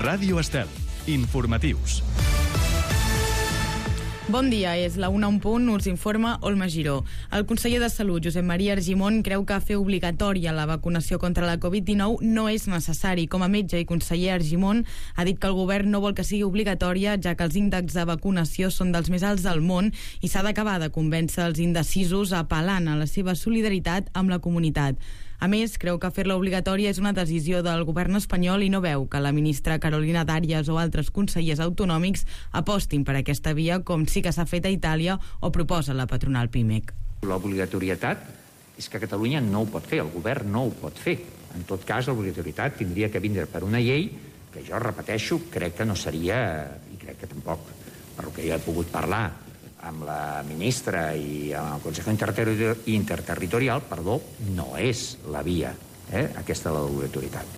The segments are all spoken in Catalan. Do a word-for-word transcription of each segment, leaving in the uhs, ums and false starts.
Ràdio Estel. Informatius. Bon dia, és la una en punt, us informa Olma Giró. El conseller de Salut, Josep Maria Argimon, creu que fer obligatòria la vacunació contra la covid dinou no és necessari. Com a metge i conseller, Argimon ha dit que el govern no vol que sigui obligatòria, ja que els índexs de vacunació són dels més alts del món i s'ha d'acabar de convèncer els indecisos apel·lant a la seva solidaritat amb la comunitat. A més, creu que fer-la obligatòria és una decisió del govern espanyol i no veu que la ministra Carolina Darias o altres consellers autonòmics apostin per aquesta via, com sí que s'ha fet a Itàlia o proposa la patronal PIMEC. L'obligatorietat és que Catalunya no ho pot fer, el govern no ho pot fer. En tot cas, l'obligatorietat tindria que vindre per una llei que jo repeteixo, crec que no seria, i crec que tampoc, per el que jo he pogut parlar amb la ministra i amb el Consejo Interterritorial, perdó, no és la via, eh, aquesta de l'obligatorietat.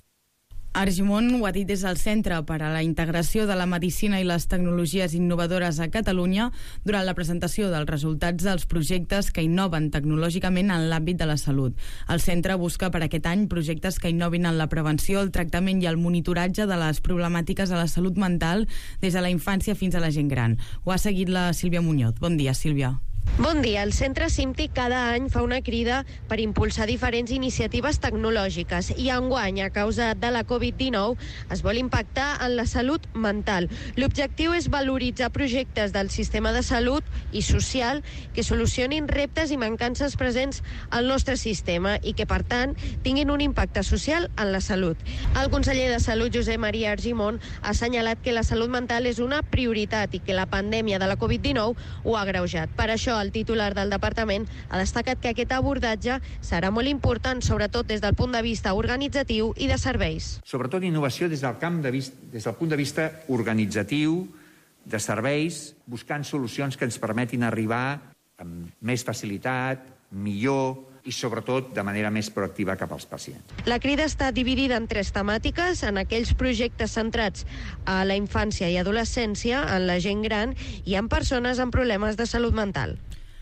Argimon ho ha dit des del Centre per a la Integració de la Medicina i les Tecnologies Innovadores a Catalunya durant la presentació dels resultats dels projectes que innoven tecnològicament en l'àmbit de la salut. El centre busca per aquest any projectes que innovin en la prevenció, el tractament i el monitoratge de les problemàtiques de la salut mental des de la infància fins a la gent gran. Ho ha seguit la Sílvia Muñoz. Bon dia, Sílvia. Bon dia. El Centre CIMTIC cada any fa una crida per impulsar diferents iniciatives tecnològiques i enguany, a causa de la covid dinou, es vol impactar en la salut mental. L'objectiu és valoritzar projectes del sistema de salut i social que solucionin reptes i mancances presents al nostre sistema i que, per tant, tinguin un impacte social en la salut. El conseller de Salut, Josep Maria Argimon, ha assenyalat que la salut mental és una prioritat i que la pandèmia de la covid dinou ho ha agreujat. Per això, el titular del departament ha destacat que aquest abordatge serà molt important, sobretot des del punt de vista organitzatiu i de serveis. Sobretot innovació des del camp de vista, des del punt de vista organitzatiu, de serveis, buscant solucions que ens permetin arribar amb més facilitat, millor i sobretot de manera més proactiva cap als pacients. La crida està dividida en tres temàtiques, en aquells projectes centrats a la infància i adolescència, en la gent gran i en persones amb problemes de salut mental.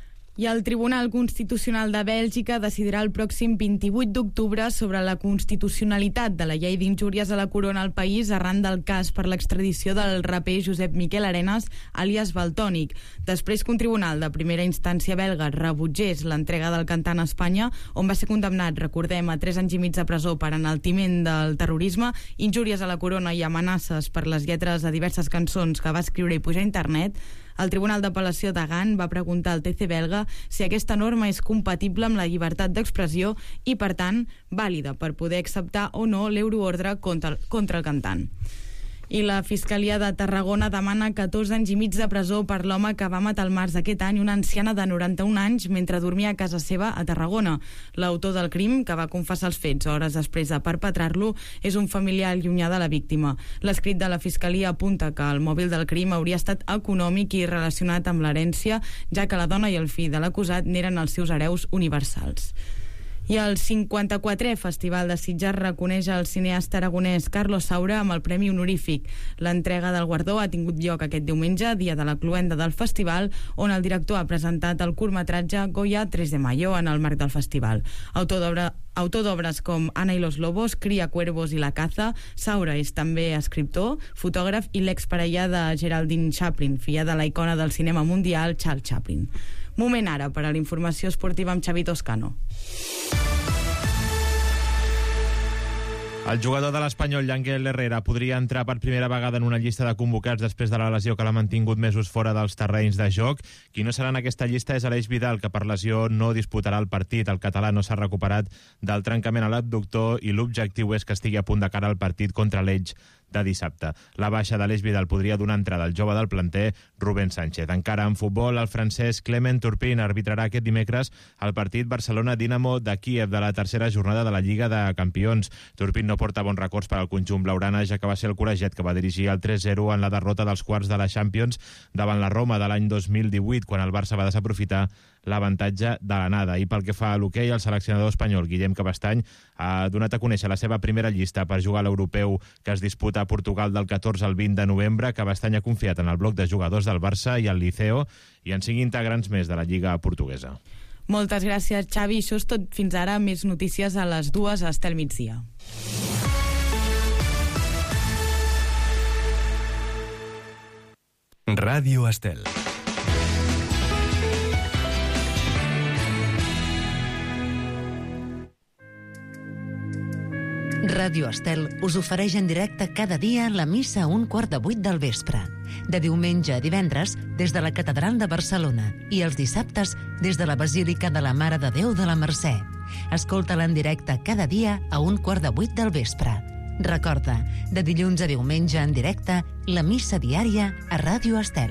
I el Tribunal Constitucional de Bèlgica decidirà el pròxim vint-i-vuit d'octubre sobre la constitucionalitat de la llei d'injúries a la corona al país arran del cas per l'extradició del raper Josep Miquel Arenas, àlies Valtònyc. Després que un tribunal de primera instància belga rebutgés l'entrega del cantant a Espanya, on va ser condemnat, recordem, a tres anys i mig de presó per enaltiment del terrorisme, injúries a la corona i amenaces per les lletres de diverses cançons que va escriure i pujar a internet, el Tribunal d'Apel·lació de Gant va preguntar al T C belga si aquesta norma és compatible amb la llibertat d'expressió i, per tant, vàlida per poder acceptar o no l'euroordre contra, contra el cantant. I la Fiscalia de Tarragona demana catorze anys i mig de presó per l'home que va matar al març d'aquest any una anciana de noranta-un anys mentre dormia a casa seva a Tarragona. L'autor del crim, que va confessar els fets hores després de perpetrar-lo, és un familiar llunyà de la víctima. L'escrit de la Fiscalia apunta que el mòbil del crim hauria estat econòmic i relacionat amb l'herència, ja que la dona i el fill de l'acusat n'eren els seus hereus universals. I el cinquanta-quatrè Festival de Sitges reconeix el cineasta aragonès Carlos Saura amb el Premi Honorífic. L'entrega del guardó ha tingut lloc aquest diumenge, dia de la cloenda del festival, on el director ha presentat el curtmetratge Goya tres de mayo en el marc del festival. Autor d'obra Autor d'obres com Ana y los lobos, Cría cuervos i La caza, Saura és també escriptor, fotògraf i l'exparella de Geraldine Chaplin, filla de la icona del cinema mundial Charles Chaplin. Moment ara per a la informació esportiva amb Xavi Toscano. El jugador de l'Espanyol, Yangel Herrera, podria entrar per primera vegada en una llista de convocats després de la lesió que l'ha mantingut mesos fora dels terrenys de joc. Qui no serà en aquesta llista és Aleix Vidal, que per lesió no disputarà el partit. El català no s'ha recuperat del trencament a l'abductor i l'objectiu és que estigui a punt de cara al partit contra l'Elx de dissabte. La baixa d'Aleix Vidal podria donar entrada al jove del planter, Rubén Sánchez. Encara en futbol, el francès Clement Turpin arbitrarà aquest dimecres el partit Barcelona-Dinamo de Kíev de la tercera jornada de la Lliga de Campions. Turpin no porta bons records per al conjunt blaugrana, ja que va ser el col·legiat que va dirigir el tres zero en la derrota dels quarts de la Champions davant la Roma de l'any dos mil divuit, quan el Barça va desaprofitar l'avantatge de l'anada. I pel que fa a l'hoquei, el seleccionador espanyol Guillem Cabestany ha donat a conèixer la seva primera llista per jugar a l'europeu que es disputa a Portugal del catorze al vint de novembre. Cabestany ha confiat en el bloc de jugadors del Barça i el Liceo i en cinc integrants més de la Lliga portuguesa. Moltes gràcies, Xavi. Això és tot fins ara. Més notícies a les dues a Estel Migdia. Ràdio Estel. Ràdio Estel us ofereix en directe cada dia la missa a un quart de vuit del vespre. De diumenge a divendres, des de la Catedral de Barcelona, i els dissabtes, des de la Basílica de la Mare de Déu de la Mercè. Escolta-la en directe cada dia a un quart de vuit del vespre. Recorda, de dilluns a diumenge en directe, la missa diària a Ràdio Estel.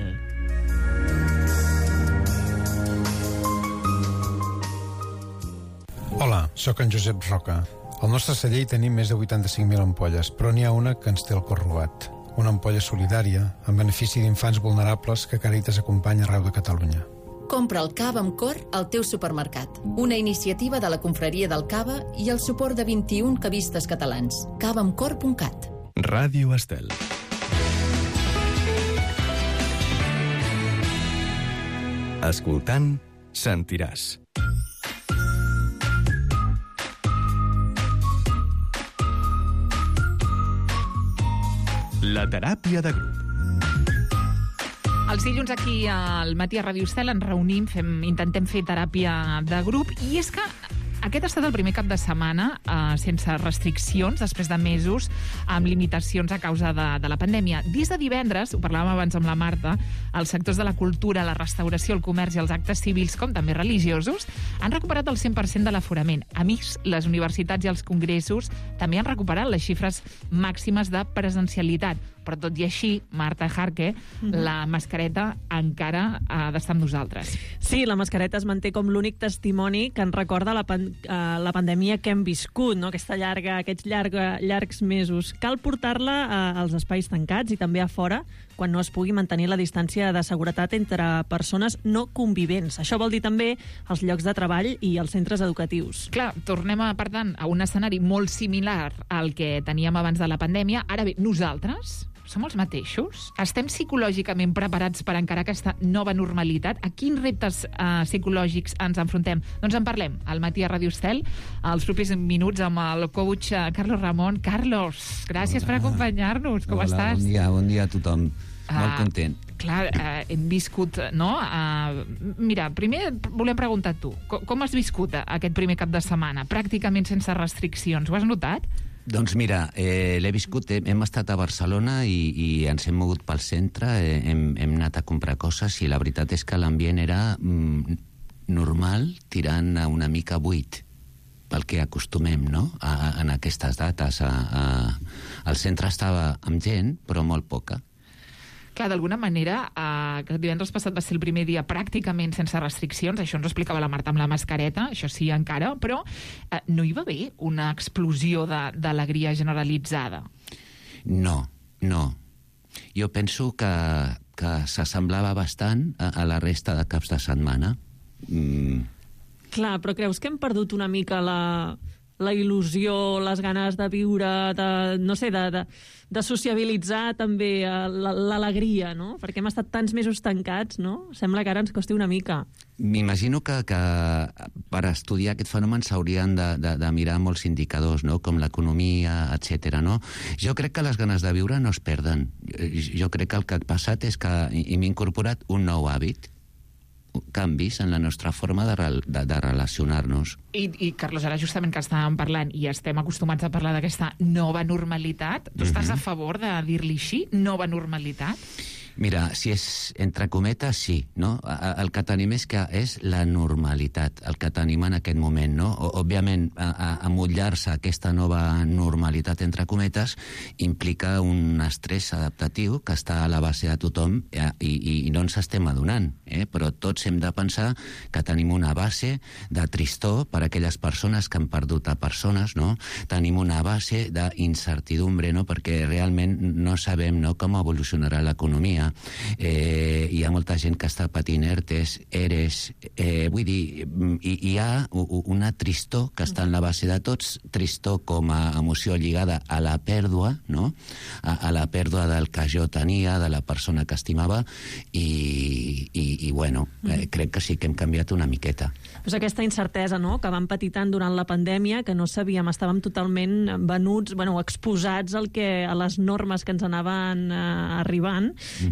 Hola, sóc en Josep Roca. Al nostre celler hi tenim més de vuitanta-cinc mil ampolles, però n'hi ha una que ens té el cor robat. Una ampolla solidària, en benefici d'infants vulnerables que Càritas acompanya arreu de Catalunya. Compra el cava amb cor al teu supermercat. Una iniciativa de la Confraria del Cava i el suport de vint-i-un cavistes catalans. cava amb cor punt cat. Ràdio Estel. Escoltant, sentiràs. La teràpia de grup. Els dilluns aquí al Matí a Ràdio Estel ens reunim, fem, intentem fer teràpia de grup, i és que aquest ha estat el primer cap de setmana eh, sense restriccions, després de mesos amb limitacions a causa de, de la pandèmia. Des de divendres, ho parlàvem abans amb la Marta, els sectors de la cultura, la restauració, el comerç i els actes civils, com també religiosos, han recuperat el cent per cent de l'aforament. A més, les universitats i els congressos també han recuperat les xifres màximes de presencialitat. Però tot i així, Marta Jarque, mm-hmm. la mascareta encara ha d'estar amb nosaltres. Sí, la mascareta es manté com l'únic testimoni que ens recorda la, pan uh, la pandèmia que hem viscut, no? Aquesta llarga, aquests llarga, llargs mesos. Cal portar-la uh, als espais tancats i també a fora, quan no es pugui mantenir la distància de seguretat entre persones no convivents. Això vol dir també els llocs de treball i els centres educatius. Clar, tornem, a, per tant, a un escenari molt similar al que teníem abans de la pandèmia. Ara bé, nosaltres som els mateixos? Estem psicològicament preparats per encarar aquesta nova normalitat? A quins reptes eh, psicològics ens enfrontem? Doncs en parlem al Matí a Ràdio Estel, als propers minuts, amb el coach Carlos Ramon. Carlos, gràcies Hola. per acompanyar-nos. Com Hola, estàs? Bon dia, bon dia a tothom. Uh, Molt content. Clar, eh, hem viscut, no? Uh, mira, primer volem preguntar tu, com, com has viscut aquest primer cap de setmana? Pràcticament sense restriccions. Ho has notat? Doncs mira, eh, l'he viscut, hem, hem estat a Barcelona i, i ens hem mogut pel centre, eh, hem, hem anat a comprar coses i la veritat és que l'ambient era mm, normal, tirant a una mica buit, pel que acostumem, no?, a, a, en aquestes dates. A, a, el centre estava amb gent, però molt poca. Clar, d'alguna manera, eh, que divendres passat va ser el primer dia pràcticament sense restriccions, això ens ho explicava la Marta amb la mascareta, això sí encara, però eh, no hi va haver una explosió d'alegria generalitzada? No, no. Jo penso que, que s'assemblava bastant a, a la resta de caps de setmana. Mm. Clar, però creus que hem perdut una mica la... la il·lusió, les ganes de viure, de, no sé, de, de, de sociabilitzar també l'alegria, no? Perquè hem estat tants mesos tancats, no? Sembla que ara ens costi una mica. M'imagino que, que per estudiar aquest fenomen s'haurien de, de, de mirar molts indicadors, no?, com l'economia, etcètera, no? Jo crec que les ganes de viure no es perden. Jo crec que el que ha passat és que hem incorporat un nou hàbit, canvis en la nostra forma de, de, de relacionar-nos. I, I, Carlos, ara justament que estàvem parlant i estem acostumats a parlar d'aquesta nova normalitat, tu mm-hmm. estàs a favor de dir-li així, nova normalitat? Mira, si és entre cometes, sí, no? El que tenim és que és la normalitat, el que tenim en aquest moment, no? Òbviament, amollar-se a aquesta nova normalitat, entre cometes, implica un estrès adaptatiu que està a la base de tothom i, i, i no ens estem adonant, eh? Però tots hem de pensar que tenim una base de tristor per a aquelles persones que han perdut a persones, no? Tenim una base d'incertidumbre, no? Perquè realment no sabem, no?, com evolucionarà l'economia. Eh, hi ha molta gent que està patint ERTEs, ERES, eh, vull dir, hi, hi ha una tristor que està en la base de tots, tristor com a emoció lligada a la pèrdua, no?, a, a la pèrdua del que jo tenia, de la persona que estimava, i, i, i bueno, eh, crec que sí que hem canviat una miqueta. Pues aquesta incertesa, no?, que vam patir tant durant la pandèmia, que no sabíem, estàvem totalment venuts, bueno, exposats al que, a les normes que ens anaven eh, arribant, mm-hmm.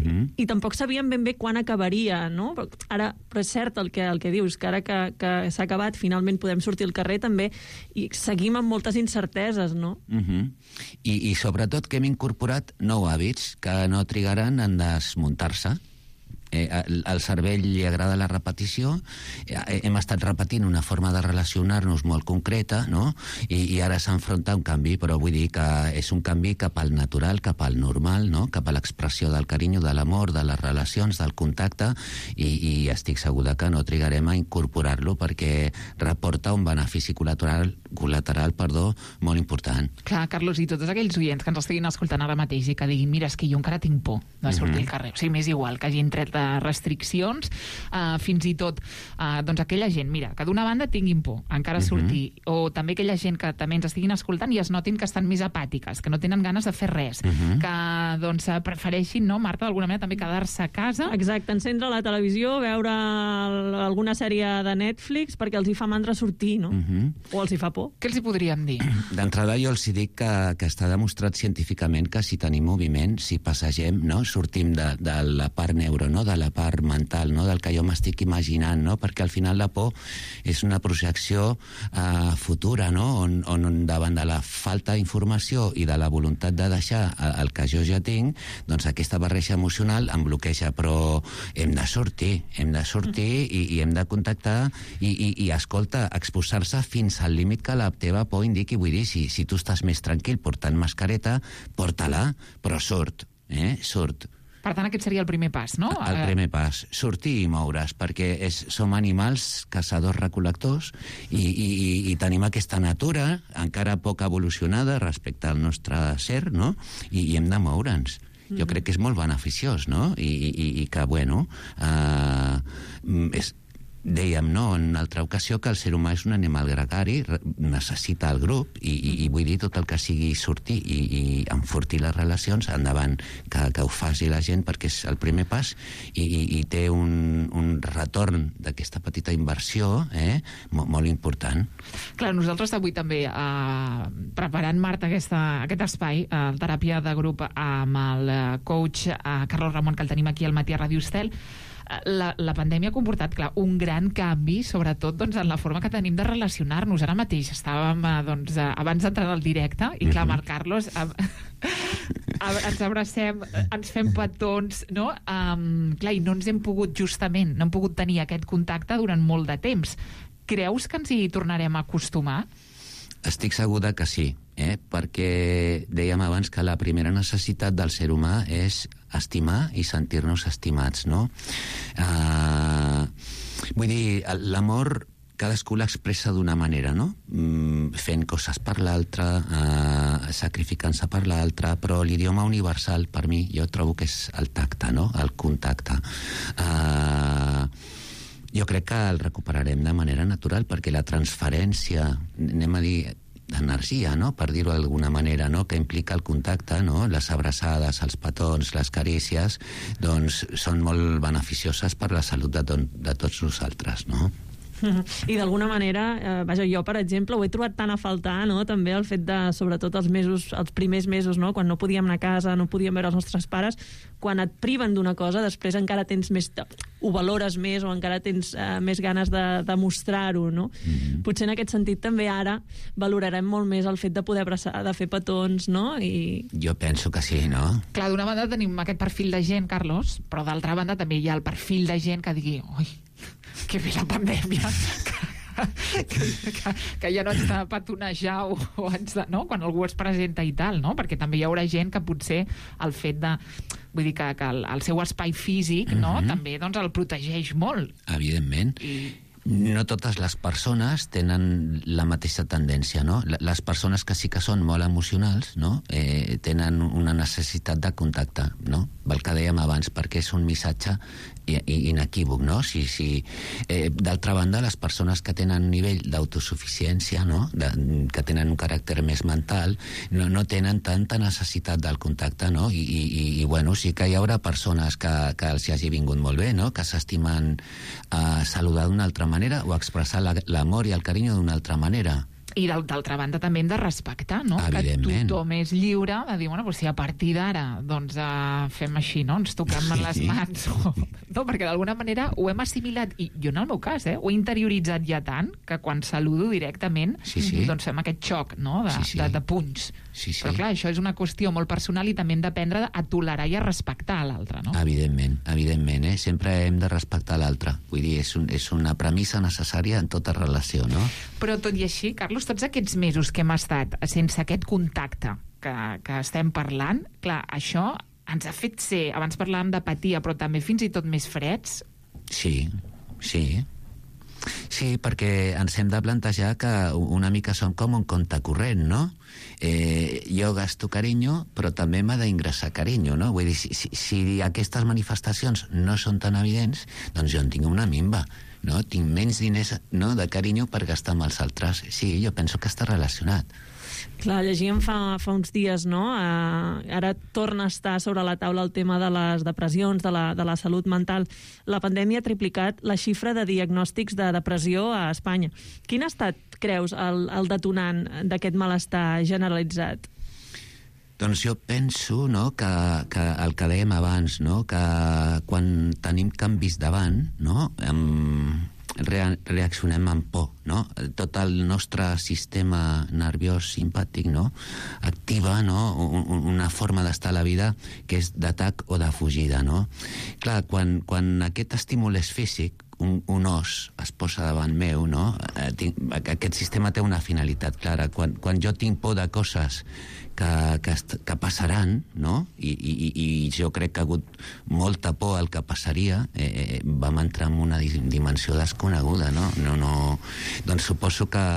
Uh-huh. I tampoc sabíem ben bé quan acabaria, no? Però, ara, però és cert el que, el que dius, que ara que, que s'ha acabat, finalment podem sortir al carrer també, i seguim amb moltes incerteses, no? Uh-huh. I, I sobretot que hem incorporat nous hàbits que no trigaran en desmuntar-se. Eh, al, al cervell li agrada la repetició, eh, hem estat repetint una forma de relacionar-nos molt concreta, no? I, i ara s'enfronta un canvi, però vull dir que és un canvi cap al natural, cap al normal, no? Cap a l'expressió del carinyo, de l'amor, de les relacions, del contacte, i, i estic segura que no trigarem a incorporar-lo perquè reporta un benefici col·lateral, col·lateral perdó, molt important. Clar, Carlos, i tots aquells oients que ens estiguin escoltant ara mateix i que diguin, mira, és que jo encara tinc por de sortir uh-huh. al carrer, o sigui, m'és igual que hagin tret de restriccions, uh, fins i tot uh, doncs aquella gent, mira, que d'una banda tinguin por, encara uh-huh. sortir, o també aquella gent que també ens estiguin escoltant i es notin que estan més apàtiques, que no tenen ganes de fer res, uh-huh. que doncs prefereixin, no, Marta, d'alguna manera també quedar-se a casa. Exacte, encendre la televisió, veure alguna sèrie de Netflix perquè els hi fa mandra sortir, no? Uh-huh. O els hi fa por. Què els hi podríem dir? D'entrada jo els hi dic que, que està demostrat científicament que si tenim moviment, si passegem, no, sortim de, de la part neuro, no, de la part mental, no? Del que jo m'estic imaginant, no? Perquè al final la por és una projecció uh, futura, no? On, on davant de la falta d'informació i de la voluntat de deixar el que jo ja tinc, doncs aquesta barreja emocional em bloqueja, però hem de sortir, hem de sortir i, i hem de contactar i, i, i escolta, exposar-se fins al límit que la teva por indiqui. Vull dir, si, si tu estàs més tranquil portant mascareta, porta-la, però surt, eh? Surt. Per tant, aquest seria el primer pas, no? El primer pas, sortir i moure's, perquè és, som animals caçadors-recol·lectors i, i, i tenim aquesta natura encara poc evolucionada respecte al nostre ser, no? I, i hem de moure'ns. Jo mm-hmm. crec que és molt beneficiós, no? I, i, i que, bueno, eh, és... Dèiem, no, en una altra ocasió, que el ser humà és un animal gregari, necessita el grup, i, i, i vull dir tot el que sigui sortir i, i enfortir les relacions, endavant, que, que ho faci la gent, perquè és el primer pas, i, i, i té un, un retorn d'aquesta petita inversió eh, molt, molt important. Clar, nosaltres avui també, eh, preparant, Marta, aquesta, aquest espai, eh, teràpia de grup amb el coach eh, Carlos Ramon, que el tenim aquí al Matí a Ràdio Estel, La, la pandèmia ha comportat, clar, un gran canvi, sobretot doncs, en la forma que tenim de relacionar-nos. Ara mateix estàvem, doncs, abans d'entrar al directe, i clar, Marc Carlos, a, a, ens abracem, ens fem petons, no? Um, clar, i no ens hem pogut, justament, no hem pogut tenir aquest contacte durant molt de temps. Creus que ens hi tornarem a acostumar? Estic segura que sí, eh? Perquè dèiem abans que la primera necessitat del ser humà és estimar i sentir-nos estimats, no? Uh, vull dir, l'amor cadascú l'expressa d'una manera, no? Mm, fent coses per l'altre, uh, sacrificant-se per l'altre, però l'idioma universal per mi jo trobo que és el tacte, no? El contacte. Uh, jo crec que el recuperarem de manera natural perquè la transferència, anem a dir, d'energia, no? Per dir-ho d'alguna manera, no? Que implica el contacte, no? Les abraçades, els petons, les carícies, doncs són molt beneficioses per la salut de, to de tots nosaltres, no? I d'alguna manera, eh, vaja, jo, per exemple, ho he trobat tan a faltar, no?, també el fet de, sobretot els mesos, els primers mesos, no?, quan no podíem anar a casa, no podíem veure els nostres pares, quan et priven d'una cosa, després encara tens més... ho valores més o encara tens eh, més ganes de, de mostrar-ho, no? Mm-hmm. Potser en aquest sentit també ara valorarem molt més el fet de poder abraçar, de fer petons, no? I... Jo penso que sí, no? Clar, d'una banda tenim aquest perfil de gent, Carlos, però d'altra banda també hi ha el perfil de gent que digui, oi, que ve la pandèmia, que, que, que, que ja no haig de petonejar o, o haig de, no? Quan algú es presenta i tal, no? Perquè també hi haurà gent que potser el fet de... Vull dir que, que el, el seu espai físic, no? Mm-hmm. També doncs, el protegeix molt. Evidentment. I... No totes les persones tenen la mateixa tendència, no? Les persones que sí que són molt emocionals, no? Eh, tenen una necessitat de contacte, no? El que dèiem abans, perquè és un missatge inequívoc, no? Si, si, eh, d'altra banda, les persones que tenen un nivell d'autosuficiència, no? De, que tenen un caràcter més mental, no, no tenen tanta necessitat del contacte, no? I, i, i bueno, sí que hi haurà persones que, que els hagi vingut molt bé, no? Que s'estimen a saludar d'una altra manera o a expressar l'amor i el carinyo d'una altra manera. I d'altra banda també hem de respectar, no? Que tothom és lliure de dir, bueno, doncs si a partir d'ara doncs uh, fem així, no? Ens toquem sí. les mans. No, perquè d'alguna manera ho hem assimilat, i jo en el meu cas, eh, ho he interioritzat ja tant que quan saludo directament sí, sí. doncs fem aquest xoc, no? De, sí, sí. de, de punys. Sí, sí. Però clar, això és una qüestió molt personal i també hem d'aprendre a tolerar i a respectar l'altre, no? Evidentment, evidentment, eh? Sempre hem de respectar l'altre. Vull dir, és, un, és una premissa necessària en tota relació, no? Però tot i així, Carlos, tots aquests mesos que hem estat sense aquest contacte que, que estem parlant, clar, això ens ha fet ser, abans parlàvem d'apatia, però també fins i tot més freds. Sí, sí. Sí, perquè ens hem de plantejar que una mica som com un compte corrent, no? Eh, jo gasto carinyo, però també m'ha d'ingressar carinyo, no? Vull dir, si, si, si aquestes manifestacions no són tan evidents, doncs jo en tinc una minva, no? Tinc menys diners, no?, de carinyo per gastar amb els altres. Sí, jo penso que està relacionat. Clar, llegíem fa, fa uns dies, no? Uh, ara torna a estar sobre la taula el tema de les depressions, de la, de la salut mental. La pandèmia ha triplicat la xifra de diagnòstics de depressió a Espanya. Quin ha estat, creus, el, el detonant d'aquest malestar generalitzat? Doncs jo penso, no, que, que el que dèiem abans, no, que quan tenim canvis davant, no, amb reaccionem amb por, no? Tot el nostre sistema nerviós simpàtic, no?, activa, no?, una forma d'estar a la vida que és d'atac o de fugida, no? Clar, quan, quan aquest estímul és físic, un, un os es posa davant meu, no?, eh, tinc, aquest sistema té una finalitat clara. Quan, quan jo tinc por de coses que, que, que passaran, no?, I, i, i jo crec que ha hagut molta por al que passaria, eh, vam entrar en una dimensió desconeguda, no? No, no... Doncs suposo que...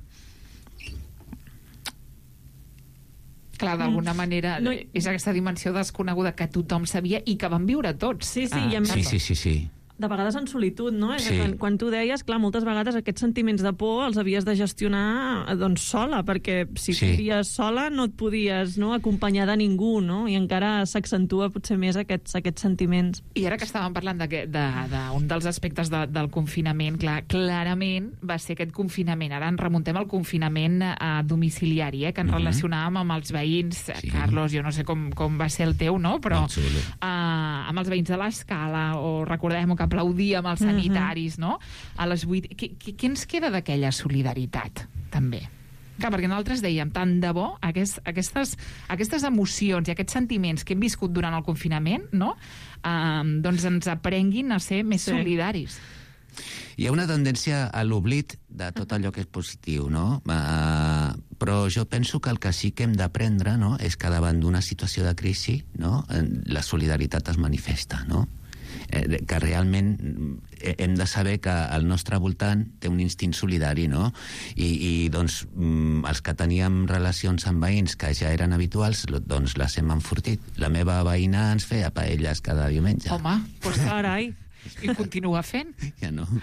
Clar, d'alguna manera no, és aquesta dimensió desconeguda que tothom sabia i que vam viure tots. Sí, sí, ah, i sí, sí, sí, sí. De vegades en solitud, no? Sí. Quan, quan tu deies, clar, moltes vegades aquests sentiments de por els havies de gestionar doncs sola, perquè si sí. vivies sola no et podies, no, acompanyar de ningú, no? I encara s'accentua potser més aquests, aquests sentiments. I ara que estàvem parlant d'un de, de, de dels aspectes de, del confinament, clar, clarament va ser aquest confinament. Ara ens remuntem al confinament a domiciliari, eh, que ens mm-hmm. relacionàvem amb els veïns. Sí. Carlos, jo no sé com, com va ser el teu, no? Però uh, amb els veïns de l'Escala, o recordem que aplaudíem els sanitaris, no?, a les vuit. Què, què, què ens queda d'aquella solidaritat, també? Clar, perquè nosaltres dèiem, tant de bo, aquest, aquestes, aquestes emocions i aquests sentiments que hem viscut durant el confinament, no?, um, doncs ens aprenguin a ser més sí. solidaris. Hi ha una tendència a l'oblit de tot allò que és positiu, no? Uh, però jo penso que el que sí que hem d'aprendre, no?, és que davant d'una situació de crisi, no?, la solidaritat es manifesta, no?, que realment hem de saber que al nostre voltant té un instint solidari, no? I, i doncs els que teníem relacions amb veïns que ja eren habituals, doncs les hem enfortit. La meva veïna ens feia paelles cada diumenge. Home, doncs carai. I continua fent? Ja no.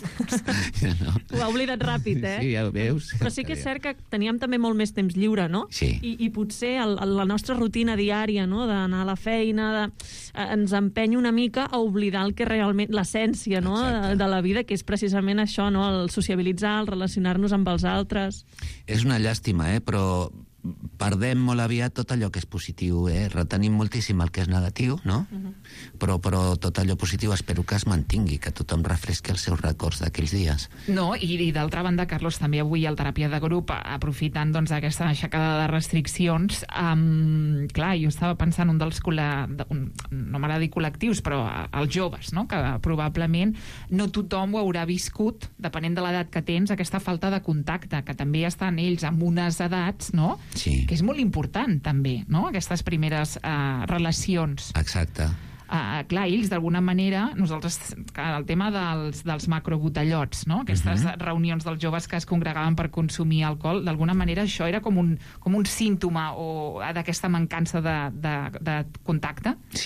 Ja no. Ho ha oblidat ràpid, eh? Sí, ja ho veus. Però sí que és cert que teníem també molt més temps lliure, no? Sí. I, i potser el, la nostra rutina diària, no?, d'anar a la feina, de, eh, ens empenya una mica a oblidar el que realment, l'essència, no?, de, de la vida, que és precisament això, no?, el sociabilitzar, el relacionar-nos amb els altres. És una llàstima, eh?, però perdem molt aviat tot allò que és positiu, eh? Retenim moltíssim el que és negatiu, no? Uh-huh. Però, però tot allò positiu espero que es mantingui, que tothom refresqui els seus records d'aquells dies. No, i, i d'altra banda, Carlos, també avui al Teràpia de Grup, aprofitant doncs aquesta aixecada de restriccions, um, clar, jo estava pensant un dels col·le... un, no m'agrada dir col·lectius, però els joves, no?, que probablement no tothom ho haurà viscut, depenent de l'edat que tens, aquesta falta de contacte, que també estan ells amb unes edats, no?, sí. que és molt important també, no?, aquestes primeres uh, relacions. Exacte. Uh, clar, ells d'alguna manera, nosaltres, el tema dels, dels macrobotellots, no?, aquestes uh-huh. reunions dels joves que es congregaven per consumir alcohol, d'alguna manera això era com un, com un símptoma o d'aquesta mancança de, de, de contacte. Sí,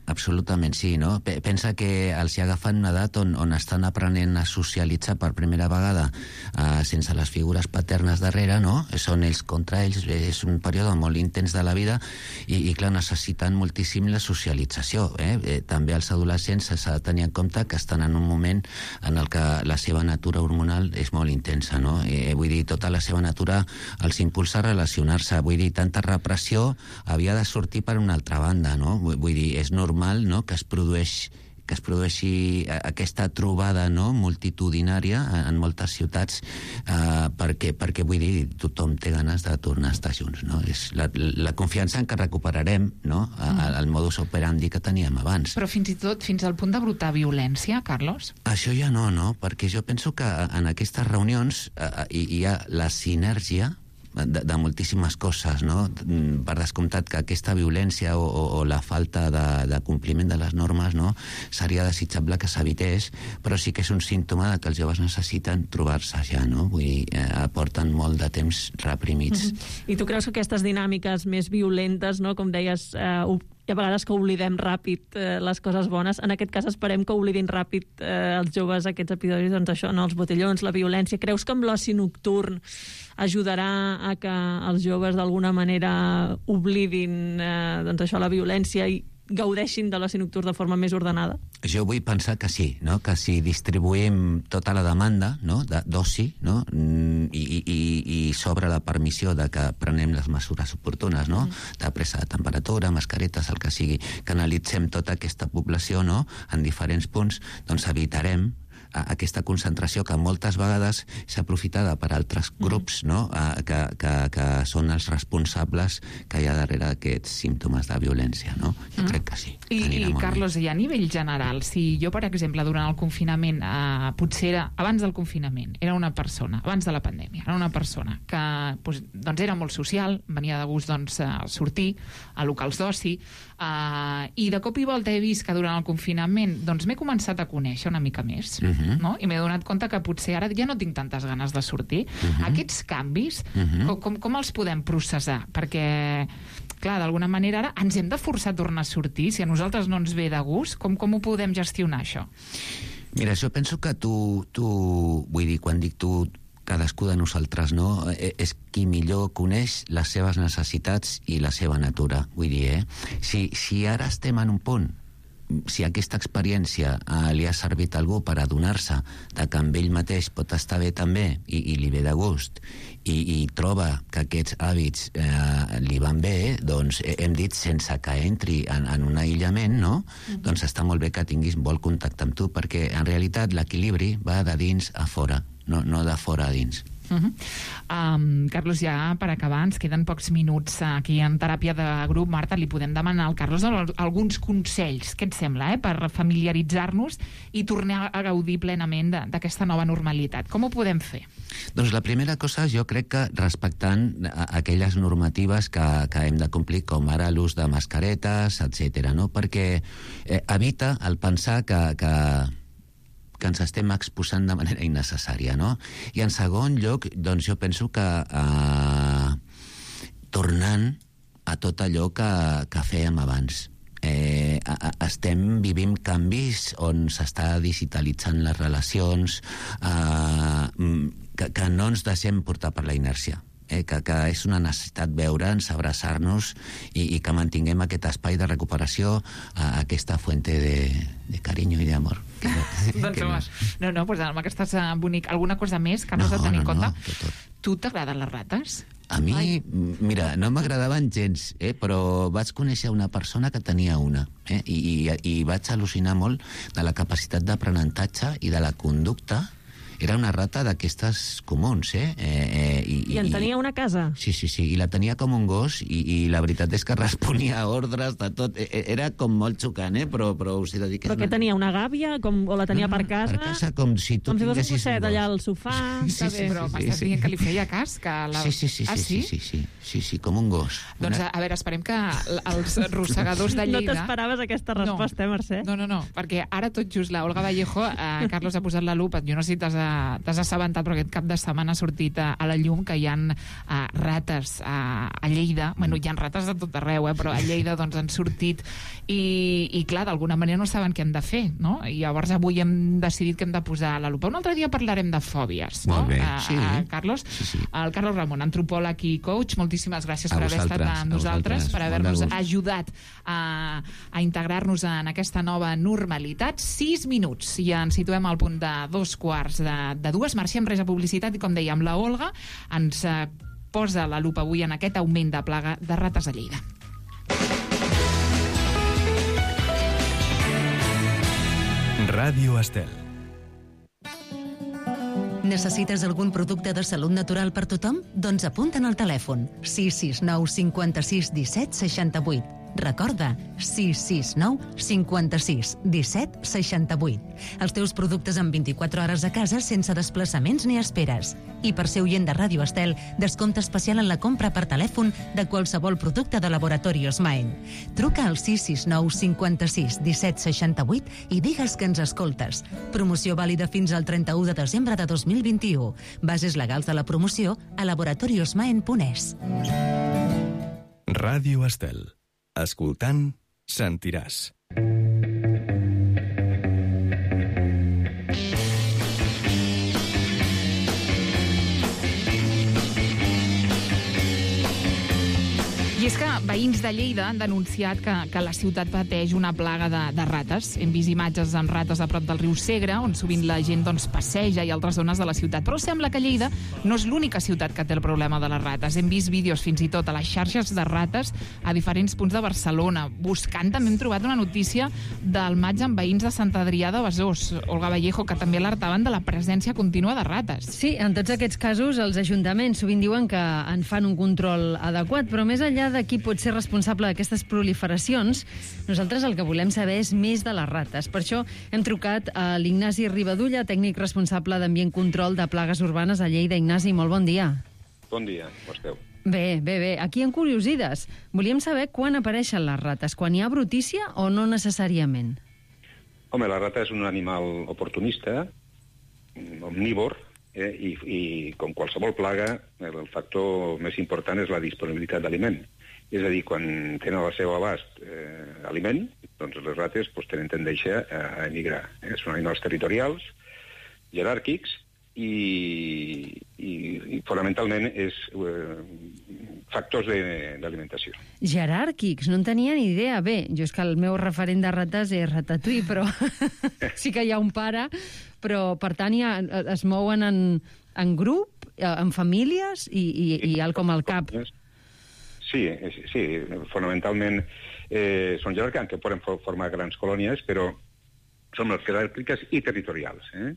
absolutament sí, no? Pensa que els hi ha agafat una edat on, on estan aprenent a socialitzar per primera vegada uh, sense les figures paternes darrere, no? Són ells contra ells, és un període molt intens de la vida i, i clar, necessiten moltíssim la socialització. Eh? Eh, també els adolescents s'ha de tenir en compte que estan en un moment en el que la seva natura hormonal és molt intensa, no? Eh, vull dir, tota la seva natura els impulsa a relacionar-se. Vull dir, tanta repressió havia de sortir per una altra banda, no? Vull, vull dir, és normal no? que es produeix que es produeixi aquesta trobada no? multitudinària en moltes ciutats eh, perquè, perquè, vull dir, tothom té ganes de tornar a estar junts. No? És la, la confiança en què recuperarem no? el modus operandi que teníem abans. Però fins i tot, fins al punt de brutar violència, Carlos? Això ja no, no? Perquè jo penso que en aquestes reunions eh, hi ha la sinergia De, de moltíssimes coses, no? Per descomptat que aquesta violència o, o, o la falta de, de compliment de les normes no? seria desitjable que s'evités, però sí que és un símptoma de que els joves necessiten trobar-se ja, no? Vull dir, eh, porten molt de temps reprimits. Mm-hmm. I tu creus que aquestes dinàmiques més violentes, no? Com deies, eh, hi ha vegades que oblidem ràpid eh, les coses bones. En aquest cas esperem que oblidin ràpid eh, els joves aquests episodis, doncs això, no? Els botellons, la violència. Creus que amb l'oci nocturn ajudarà a que els joves d'alguna manera oblidin eh, doncs això, la violència i gaudeixin de l'oci nocturn de forma més ordenada? Jo vull pensar que sí, no? Que si distribuïm tota la demanda no? d'oci no? I, i, i sobre la permissió de que prenem les mesures oportunes, no? De presa de temperatura, mascaretes, el que sigui, que analitzem tota aquesta població no? En diferents punts, doncs evitarem aquesta concentració que moltes vegades s'ha aprofitada per altres grups no? que, que, que són els responsables que hi ha darrere d'aquests símptomes de violència. No? Jo mm. crec que sí. I, i Carlos, i a nivell general, si jo, per exemple, durant el confinament, eh, potser era, abans del confinament, era una persona, abans de la pandèmia, era una persona que doncs, doncs era molt social, venia de gust doncs, a sortir a locals d'oci, eh, i de cop i volta he vist que durant el confinament doncs, m'he començat a conèixer una mica més. Mm. No? I m'he donat compte que potser ara ja no tinc tantes ganes de sortir. Uh-huh. Aquests canvis, uh-huh. com, com els podem processar? Perquè, clar, d'alguna manera ara ens hem de forçar a tornar a sortir. Si a nosaltres no ens ve de gust, com, com ho podem gestionar, això? Mira, jo penso que tu, tu vull dir, quan dic tu, cadascú de nosaltres, no? És qui millor coneix les seves necessitats i la seva natura, vull dir, eh? Si, si ara estem en un punt si aquesta experiència eh, li ha servit a algú per adonar-se de que amb ell mateix pot estar bé també i, i li ve de gust i, i troba que aquests hàbits eh, li van bé, doncs hem dit sense que entri en, en un aïllament, no? Mm-hmm. Doncs està molt bé que tinguis molt contacte amb tu, perquè en realitat l'equilibri va de dins a fora, no, no de fora a dins. Uh-huh. um, Carlos, ja per acabar ens queden pocs minuts aquí en teràpia de grup. Marta, li podem demanar al Carlos alguns consells, què et sembla, eh, per familiaritzar-nos i tornar a gaudir plenament d'aquesta nova normalitat. Com ho podem fer? Doncs la primera cosa, jo crec que respectant aquelles normatives que, que hem de complir, com ara l'ús de mascaretes, etcètera, no? Perquè eh, evita el pensar que, que que ens estem exposant de manera innecessària, no? I en segon lloc, doncs jo penso que eh, tornant a tot allò que, que fèiem abans. Eh, estem vivint canvis on s'està digitalitzant les relacions, eh, que, que no ens deixem portar per la inèrcia. Eh, que, que és una necessitat veure'ns, abraçar-nos i, i que mantinguem aquest espai de recuperació, a aquesta fuente de, de carinyo i d'amor. Que no, doncs que no. no, no, doncs amb aquestes uh, bonic... Alguna cosa més que no has de tenir en compte? No, tot, tot. Tu t'agraden les rates? A mi, Ai. mira, no m'agradaven gens, eh, però vaig conèixer una persona que tenia una, eh, i, i, i vaig al·lucinar molt de la capacitat d'aprenentatge i de la conducta. Era una rata d'aquestes comuns, eh? eh, eh i, I en tenia una casa? Sí, sí, sí, i la tenia com un gos, i, i la veritat és que responia a ordres de tot. Era com molt xocant, eh? Però, però us he de dir que... Però que una... tenia una gàbia? Com, o la tenia no, per casa? Per casa, com si tu com tinguessis... Com si fos un gosset allà al sofà? Sí, sí, sí, però m'estàs sí, sí. dient que li feia cas? Que la... Sí, sí, sí, ah, sí, sí, sí, sí, sí, sí, com un gos. Doncs, a veure, esperem que els arrossegadors de Lleida... No t'esperaves aquesta resposta, no. eh, Mercè? No, no, no, perquè ara tot just la Olga Vallejo, eh, Carlos ha posat la lupa, jo no sé si t'has t'has assabentat, però aquest cap de setmana ha sortit a, a la llum que hi ha uh, rates a, a Lleida. Bueno, hi ha rates de tot arreu, eh? Però a Lleida doncs, han sortit i, i clar, d'alguna manera no saben què hem de fer, no? I llavors avui hem decidit que hem de posar la lupa. Un altre dia parlarem de fòbies, no? Molt bé, a, sí. A Carlos. Sí, sí. El Carlos Ramon, antropòleg i coach, moltíssimes gràcies a per haver estat amb nosaltres, vosaltres, per haver-nos ajudat a, a integrar-nos en aquesta nova normalitat. Sis minuts i ens situem al punt de dos quarts de, de dues. Marxem res a publicitat i, com dèiem, la Olga ens eh, posa la lupa avui en aquest augment de plaga de rates a Lleida. Ràdio Estel. Necessites algun producte de salut natural per tothom? Doncs apunta'n al telèfon sis sis nou cinquanta-sis disset seixanta-vuit. Recorda, sis sis nou cinquanta-sis disset seixanta-vuit. Els teus productes en vint-i-quatre hores a casa sense desplaçaments ni esperes. I per ser oient de Ràdio Estel, descompte especial en la compra per telèfon de qualsevol producte de Laboratorios Maen. Truca al sis sis nou cinquanta-sis disset seixanta-vuit i digues que ens escoltes. Promoció vàlida fins al trenta-u de desembre de dos mil vint-i-u. Bases legals de la promoció a laboratoriosmaen punt es. Ràdio Estel. Escoltant, sentiràs. I és que veïns de Lleida han denunciat que, que la ciutat pateix una plaga de, de rates. Hem vist imatges amb rates a prop del riu Segre, on sovint la gent doncs, passeja, i altres zones de la ciutat. Però sembla que Lleida no és l'única ciutat que té el problema de les rates. Hem vist vídeos fins i tot a les xarxes de rates a diferents punts de Barcelona. Buscant també hem trobat una notícia del maig amb veïns de Sant Adrià de Besòs, Olga Vallejo, que també alertaven de la presència contínua de rates. Sí, en tots aquests casos els ajuntaments sovint diuen que en fan un control adequat, però més enllà de qui pot ser responsable d'aquestes proliferacions, nosaltres el que volem saber és més de les rates. Per això hem trucat a l'Ignasi Ribadulla, tècnic responsable d'Ambient Control de Plagues Urbanes a Lleida. Ignasi, molt bon dia. Bon dia, com esteu? Bé, bé, bé. Aquí en Curiosides volíem saber quan apareixen les rates, quan hi ha brutícia o no necessàriament? Home, la rata és un animal oportunista, omnívor, eh, i, i com qualsevol plaga, el factor més important és la disponibilitat d'aliment. És a dir, quan tenen al seu abast eh, aliment, doncs les rates pues, tenen tendència a emigrar. Eh? Són animals territorials, jeràrquics, i, i, i fonamentalment és eh, factors d'alimentació. Jeràrquics, no en tenia ni idea. Bé, jo és que el meu referent de rates és Ratatouille, però sí que hi ha un pare, però per tant ja es mouen en, en grup, en famílies, i, i, i alt com el cap. Sí, sí, fonamentalment eh, són jeràrquics, que poden formar grans colònies, però són molt jeràrquiques i territorials. Eh?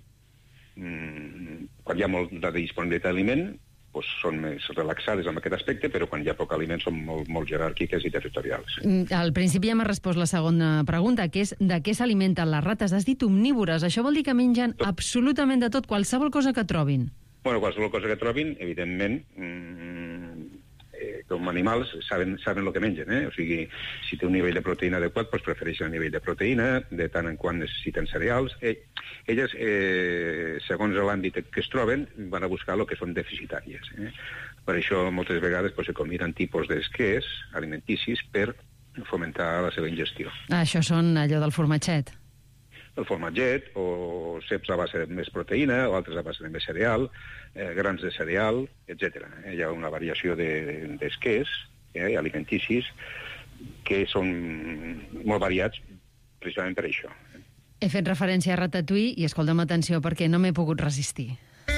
Mm, quan hi ha molt de disponibilitat d'aliment, doncs són més relaxades en aquest aspecte, però quan hi ha poc aliment són molt, molt jeràrquiques i territorials. Al principi ja m'ha respost la segona pregunta, que és de què s'alimenten les rates. Has dit omnívores, això vol dir que mengen tot. Absolutament de tot, qualsevol cosa que trobin. Bueno, qualsevol cosa que trobin, evidentment, mm, com animals saben, saben el que mengen, eh? O sigui, si té un nivell de proteïna adequat, doncs prefereixen el nivell de proteïna, de tant en quant necessiten cereals. Eh, elles, eh, segons l'àmbit que es troben, van a buscar el que són deficitàries. Eh? Per això, moltes vegades, doncs, se combinen tipus d'esquers alimenticis per fomentar la seva ingestió. Ah, això són allò del formatget. El formatget, o ceps a base de més proteïna, o altres a base de més cereal, eh, grans de cereal, etcètera. Eh, hi ha una variació d'esquers de, eh, alimenticis que són molt variats precisament per això. He fet referència a Ratatouille i escolta'm atenció perquè no m'he pogut resistir.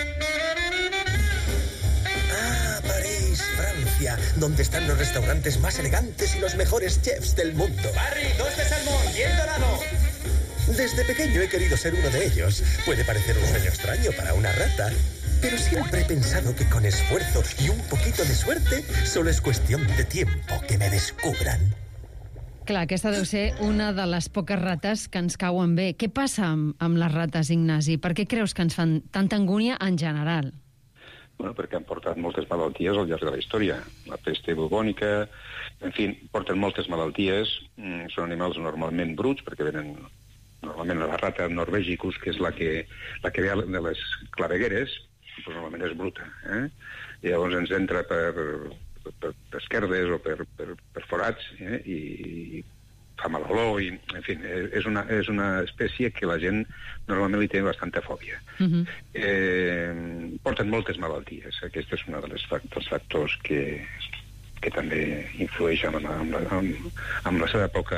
Ah, París, Francia, donde están los restaurantes más elegantes y los mejores chefs del mundo. Barry, dos de salmón, bien dorado. Desde pequeño he querido ser uno de ellos. Puede parecer un sueño extraño para una rata, pero siempre he pensado que con esfuerzo y un poquito de suerte solo es cuestión de tiempo que me descubran. Clar, aquesta deu ser una de les poques rates que ens cauen bé. Què passa amb, amb les rates, Ignasi? Per què creus que ens fan tanta angúnia en general? Bueno, perquè han portat moltes malalties al llarg de la història. La peste bubònica, en fi, porten moltes malalties. Mm, són animals normalment bruts perquè venen normalment la rata norvegicus, que és la que, la que ve de les clavegueres, doncs normalment és bruta. Eh? I llavors ens entra per, per, per, per esquerdes o per, per, per forats, eh? I fa mal olor, i, en fi, és una, és una espècie que la gent normalment li té bastanta fòbia. Uh-huh. Eh, porten moltes malalties. Aquest és un dels factors que, que també influeix amb, amb, amb, amb la seva poca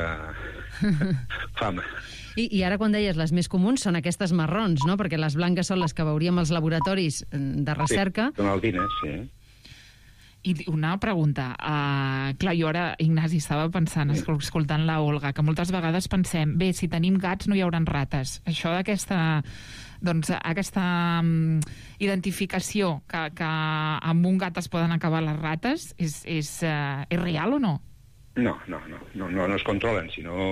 fama. I, I ara, quan deies les més comuns, són aquestes marrons, no? Perquè les blanques són les que veuríem als laboratoris de recerca. Sí, són albines, sí. I una pregunta. Uh, clar, jo ara, Ignasi, estava pensant, escoltant la Olga, que moltes vegades pensem, bé, si tenim gats no hi hauran rates. Això d'aquesta doncs, aquesta um, identificació que, que amb un gat es poden acabar les rates, és, és, uh, és real o no? No, no, no, no, no, no es controlen, si no,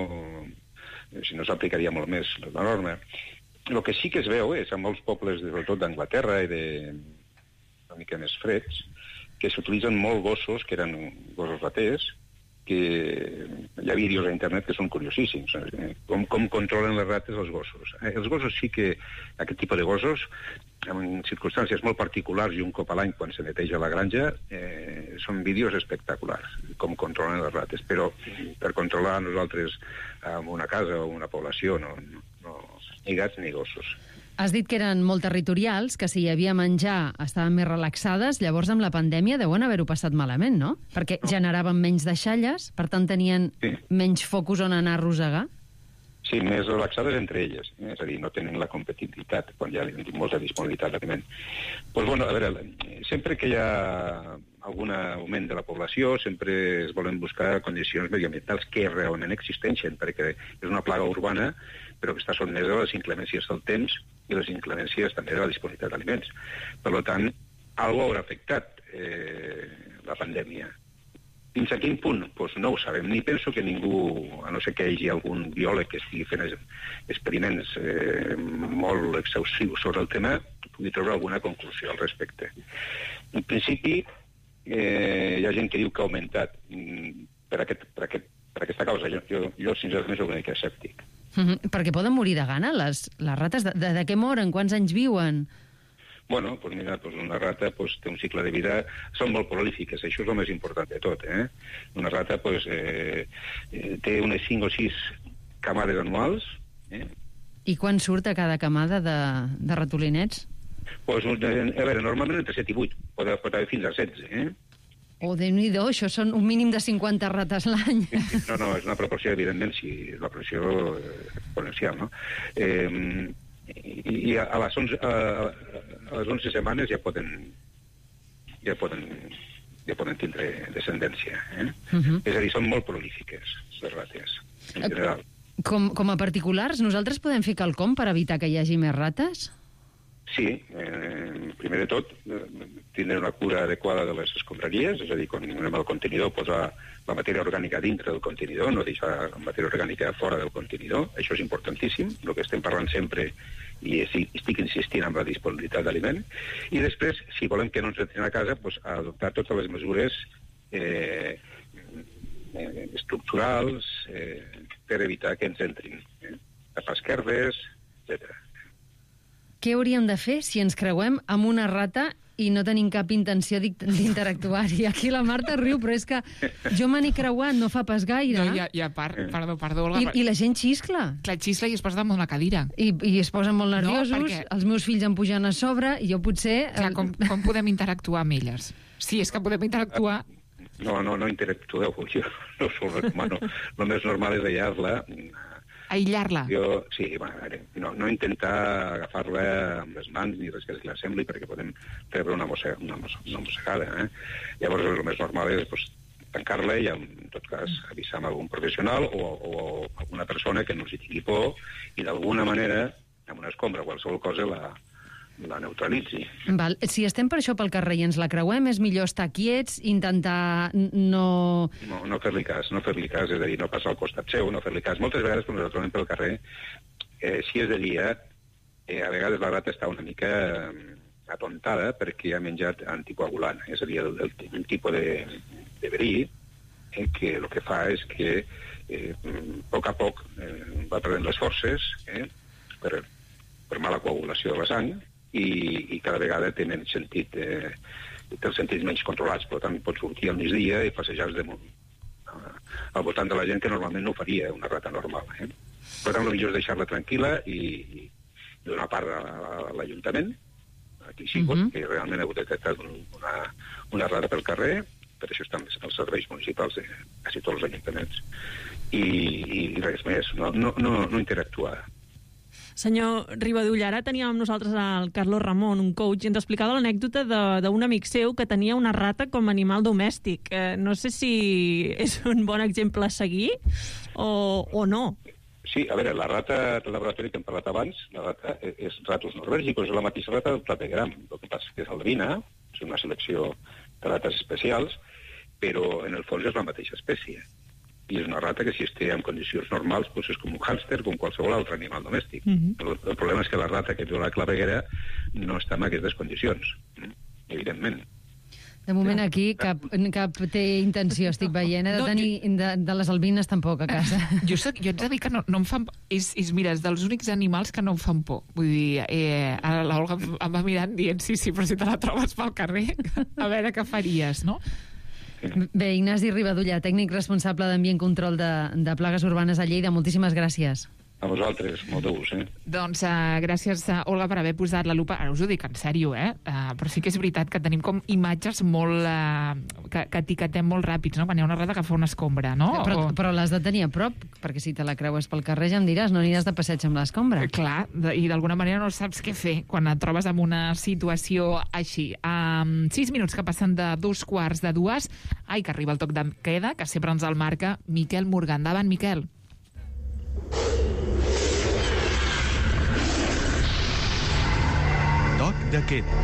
si no s'aplicaria molt més la norma. El que sí que es veu és en molts pobles, sobretot d'Anglaterra i de una mica més freds, que s'utilitzen molt gossos, que eren gossos raters, que hi ha vídeos a internet que són curiosíssims, eh? com, com controlen les rates els gossos. Eh, els gossos sí que, aquest tipus de gossos, en circumstàncies molt particulars i un cop a l'any quan se neteja la granja, eh, són vídeos espectaculars, com controlen les rates. Però per controlar nosaltres en una casa o una població, no, no, no, ni gats ni gossos. Has dit que eren molt territorials, que si hi havia menjar estaven més relaxades, llavors amb la pandèmia deuen haver-ho passat malament, no? Perquè no. generaven menys deixalles, per tant tenien sí. menys focus on anar a arrossegar? Sí, més relaxades entre elles, eh? És a dir, no tenen la competitivitat quan hi ha molta disponibilitat d'aliment. Pues bueno, a veure, sempre que hi ha algun augment de la població, sempre es volen buscar condicions mediambientals que realment existeixen, perquè és una plaga urbana, però que està sotmesa a les inclemències del temps i les inclemències també de la disponibilitat d'aliments. Per tant, algo haurà afectat eh, la pandèmia. Fins a quin punt? Pues no ho sabem. Ni penso que ningú, a no ser que hi hagi algun biòleg que estigui fent experiments eh, molt exhaustius sobre el tema, pugui treure alguna conclusió al respecte. En principi, eh, hi ha gent que diu que ha augmentat per, aquest, per, aquest, per aquesta causa. Jo, jo, jo sincerament, soc una mica escèptic. Mm-hmm. Perquè poden morir de gana, les, les rates? De, de, de què moren? Quants anys viuen? Bueno, pues mira, pues una rata pues, té un cicle de vida... Són molt prolífiques, això és el més important de tot. Eh? Una rata pues, eh, eh, té unes cinc o sis camades anuals. Eh? I quan surt a cada camada de, de ratolinets? Pues, a veure, normalment entre set i vuit, pot, pot haver fins a setze. Eh? Oh, Déu-n'hi-do, això són un mínim de cinquanta rates l'any. No, no, és una proporció, evidentment, sí, és una proporció exponencial, no? Eh, i, i a, les onze, a, a les onze setmanes ja poden ja poden, ja poden tindre descendència. Eh? Uh-huh. És a dir, són molt prolífiques, les rates, en general. Com, com a particulars, nosaltres podem fer quelcom per evitar que hi hagi més rates? Sí, eh, primer de tot, eh, tindre una cura adequada de les escombraries, és a dir, quan anem al contenidor, posar la matèria orgànica dintre del contenidor, no deixar la matèria orgànica fora del contenidor, això és importantíssim, el que estem parlant sempre, i estic insistint en la disponibilitat d'aliment, i després, si volem que no ens entrin a casa, pues, adoptar totes les mesures eh, estructurals eh, per evitar que ens entrin, eh, tapar esquerdes, etcètera. Què hauríem de fer si ens creuem amb una rata i no tenim cap intenció d'interactuar-hi? Aquí la Marta riu, però és que jo me n'he creuat, no fa pas gaire. No, i a, i a part, perdó, perdó, Olga. I, I la gent xiscla. Clar, xiscla i es posa damunt la cadira. I, i es posen molt nerviosos, no, perquè... els meus fills em pugen a sobre, i jo potser... Clar, com, com podem interactuar amb elles? Sí, és que podem interactuar... No, no, no interactueu, jo no us ho recomano. El més normal és aïllar-la. Aïllar-la? Jo, sí, bueno, no, no intentar agafar-la amb les mans ni res que li sembli, perquè podem rebre una, mosse, una, una mossegada. Eh? Llavors, el més normal és pues, tancar-la i, en tot cas, avisar amb algun professional o, o alguna persona que no els hi tingui por i, d'alguna manera, amb una escombra o qualsevol cosa, la, la neutralitzi. Val. Si estem per això pel carrer i ens la creuem, és millor estar quiets, intentar no... No, no fer-li cas, no fer-li cas, és a dir, no passar al costat seu, no fer-li cas. Moltes vegades, quan ens la trobem pel carrer, eh, si és de dia, eh, a vegades la rata està una mica eh, atontada perquè ha menjat anticoagulant, és a dir, el, el, el tipus de, de verí, eh, que el que fa és que eh, a poc a poc eh, va perdent les forces eh, per, per mala coagulació de la sang i, i cada vegada té menys sentit, eh, té els sentits menys controlats, per tant pot sortir al migdia i passejar-se de munt al voltant de la gent que normalment no ho faria una rata normal. Eh? Per tant, el millor és deixar-la tranquil·la i, i donar part a, a l'Ajuntament, aquí sí, uh -huh. que realment ha hagut detectat una, una rata pel carrer, per això estan els serveis municipals de quasi tots els ajuntaments. I, i res més, no, no, no, no interactuar. Senyor Ribadulla, ara teníem amb nosaltres el Carlos Ramon, un coach, i ens explicava l'anècdota d'un amic seu que tenia una rata com a animal domèstic. Eh, no sé si és un bon exemple a seguir o, o no. Sí, a veure, la rata del laboratori que hem parlat abans, la rata és Ratus norbergicus, és la mateixa rata del clavegram. El que passa és que és albina, és una selecció de rates especials, però en el fons és la mateixa espècie. I és una rata que si es té en condicions normals doncs és com un hàmster, com qualsevol altre animal domèstic. Uh-huh. el, el problema és que la rata que viu a la claveguera no està en aquestes condicions, evidentment. De moment aquí cap, cap té intenció, estic veient, eh, de tenir de, de les albines tampoc a casa. Jo, soc, jo haig de dir que no, no em fan... És, és, mira, és dels únics animals que no em fan por. Vull dir, eh, ara l'Olga em va mirant dient sí, sí, però si te la trobes pel carrer, a veure què faries, no? Bé, Ignasi Ribadulla, tècnic responsable d'Ambient Control de, de Plagues Urbanes a Lleida, moltíssimes gràcies. A vosaltres, molt de gust, eh? Doncs uh, gràcies, uh, Olga, per haver posat la lupa. Ara us ho dic en sèrio, eh? Uh, però sí que és veritat que tenim com imatges molt... Uh, que, que etiquetem molt ràpids, no? Quan hi ha una rata que fa una escombra, no? Però, o... però l'has de tenir a prop, perquè si te la creues pel carrer ja em diràs, no aniràs de passeig amb l'escombra. Clar, i d'alguna manera no saps què fer quan et trobes en una situació així. Um, sis minuts que passen de dos quarts de dues. Ai, que arriba el toc de queda, que sempre ens el marca Miquel Morgan. Endavant, Miquel. Toc de queda.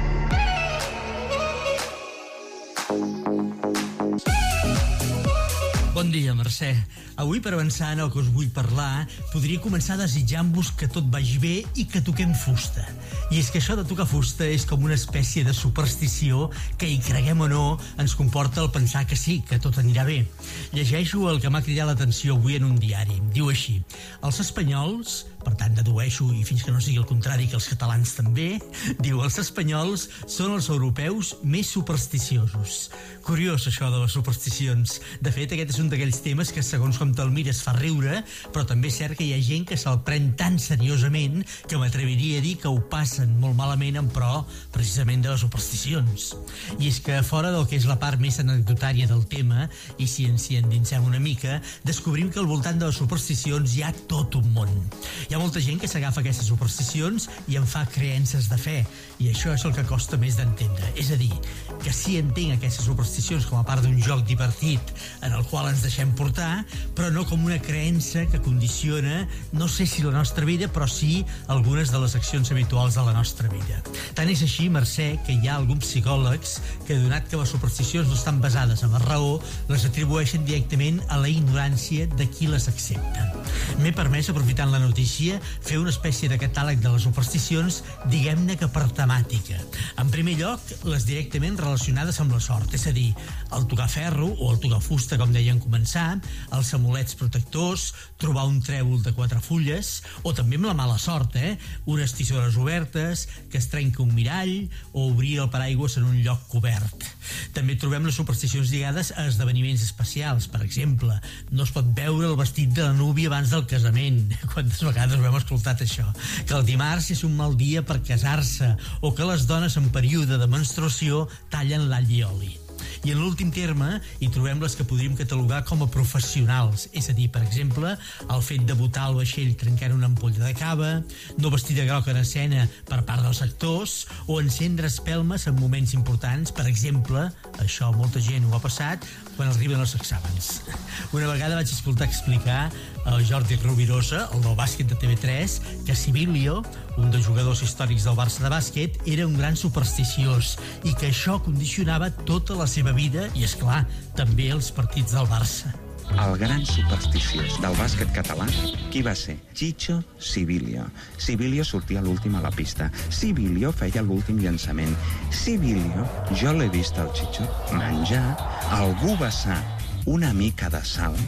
Bon dia, Mercè. Avui, per avançar en el que us vull parlar, podria començar desitjant-vos que tot vagi bé i que toquem fusta. I és que això de tocar fusta és com una espècie de superstició que, hi creguem o no, ens comporta el pensar que sí, que tot anirà bé. Llegeixo el que m'ha cridat l'atenció avui en un diari. Diu així: els espanyols, per tant dedueixo, i fins que no sigui el contrari que els catalans també, diu, els espanyols són els europeus més supersticiosos. Curiós, això de les supersticions. De fet, aquest és un d'aquells temes que, segons com te'l mires, fa riure, però també és cert que hi ha gent que se'l pren tan seriosament que m'atreviria a dir que ho passen molt malament en pro, precisament, de les supersticions. I és que, fora del que és la part més anecdotària del tema, i si ens hi endinsem una mica, descobrim que al voltant de les supersticions hi ha tot un món. Hi ha molta gent que s'agafa aquestes supersticions i en fa creences de fe, i això és el que costa més d'entendre. És a dir, que sí entenc aquestes supersticions com a part d'un joc divertit en el qual ens deixem portar, però no com una creença que condiciona, no sé si la nostra vida, però sí algunes de les accions habituals de la nostra vida. Tant és així, Mercè, que hi ha alguns psicòlegs que, donat que les supersticions no estan basades en la raó, les atribueixen directament a la ignorància de qui les accepta. M'he permès, aprofitant la notícia, fer una espècie de catàleg de les supersticions, diguem-ne que per temàtica. En primer lloc, les directament relacionades amb la sort, és a dir, el tocar ferro o el tocar fusta, com deien començar, els amulets protectors, trobar un trèvol de quatre fulles, o també amb la mala sort, eh? Unes tisores obertes, que es trenca un mirall, o obrir el paraigües en un lloc cobert. També trobem les supersticions lligades a esdeveniments especials. Per exemple, no es pot veure el vestit de la núvia abans del casament. Quantes vegades ho hem escoltat, això? Que el dimarts és un mal dia per casar-se, o que les dones en període de menstruació tallen l'all i oli. I en l'últim terme hi trobem les que podríem catalogar com a professionals, és a dir, per exemple, el fet de botar al vaixell trencant una ampolla de cava, no vestir de groc en escena per part dels actors, o encendre espelmes en moments importants, per exemple, això molta gent ho ha passat, quan arriben els exàmens. Una vegada vaig escoltar explicar a Jordi Rovirosa, el del bàsquet de T V tres, que Sibilio, un dels jugadors històrics del Barça de bàsquet, era un gran supersticiós i que això condicionava tota la seva vida i, és clar, també els partits del Barça. El gran supersticiós del bàsquet català, qui va ser? Chicho Sibilio. Sibilio sortia l'últim a la pista. Sibilio feia l'últim llançament. Sibilio, jo l'he vist al Chicho menjar algú vessar una mica de sal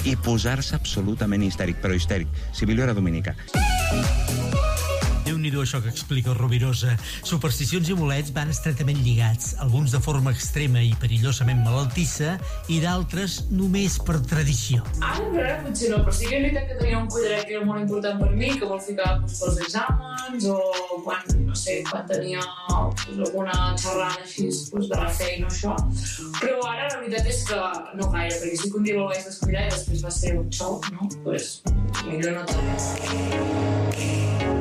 i posar-se absolutament histèric, però histèric. Sibilio era dominica. Déu-n'hi-do això que explica el Rovirosa. Supersticions i amulets van estretament lligats, alguns de forma extrema i perillosament malaltissa, i d'altres només per tradició. Ara, potser no, però sí que és veritat que tenia un quadret que era molt important per mi, que me'l ficava doncs, pels exàmens, o quan, no sé, quan tenia doncs, alguna xerrada així doncs, de la feina o això. Però ara la veritat és que no gaire, perquè sí que un dia me'l vaig descuidar i després va ser un xou, no? Pues, millor no tant.